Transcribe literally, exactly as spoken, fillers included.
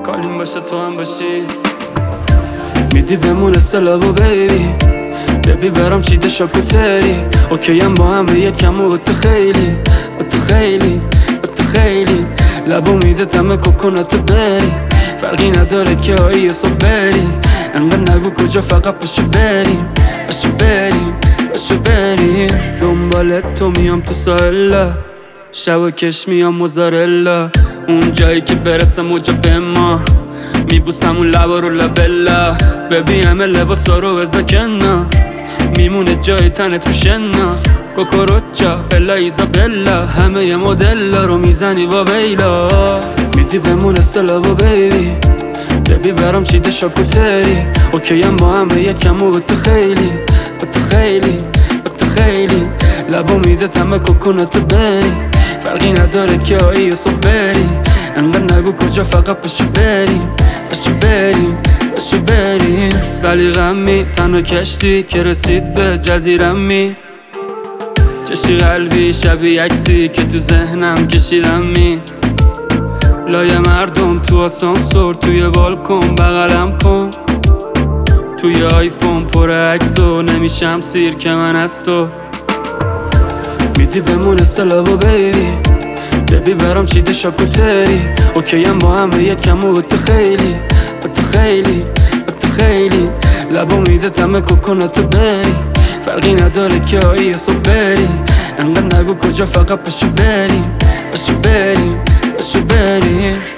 کالیم باشه تو هم باشی. میدی بمونه سلابو بیبی ببی برام چیده شاکوتری اوکی هم با همه یکم و تو خیلی و تو خیلی و تو خیلی لبو میده تمه کوکوناتو بری فرقی نداره که هایی یه صبح بری انقدر نگو کجا فقط پشو بریم پشو بریم پشو بریم دنبالت تو میام تو ساحلا شب و کش میام موزارلا اون جایی که برسه موجا به ما میبوسم اون لبا رو لبلا ببی همه لباسا رو ازاکنا میمونه جای تنه تو شنا کوکوروچا بلا ایزابلا همه ی مدلا رو میزنی با ویلا میدی بمونه سلابو بیبی ببی برام چیده شاکوتری اوکی هم با همه یکم و تو خیلی و تو خیلی و تو خیلی لبو میده تمه کوکوناتو بری فرقی نداره که هایی یه صبح بری انقدر نگو کجا فقط پشو بریم پشو بریم پشو بریم سلیقم می تنها کشتی که رسید به جزیرم می چشی قلبی شبیه عکسی که تو ذهنم کشیدم می لای مردم تو آسانسور توی بالکن بغلم کن توی آیفون پر عکس و نمیشم سیر که من از تو میدی بمونه سلابو بیبی ببی برام چیده شاکوتری اوکی هم با همه یکم و تو خیلی و تو خیلی و تو خیلی لبو میده تمه کوکوناتو بری فرقی نداره که هایی یه صبح بری انقدر نگو کجا فقط پشو بریم پشو بریم پشو بریم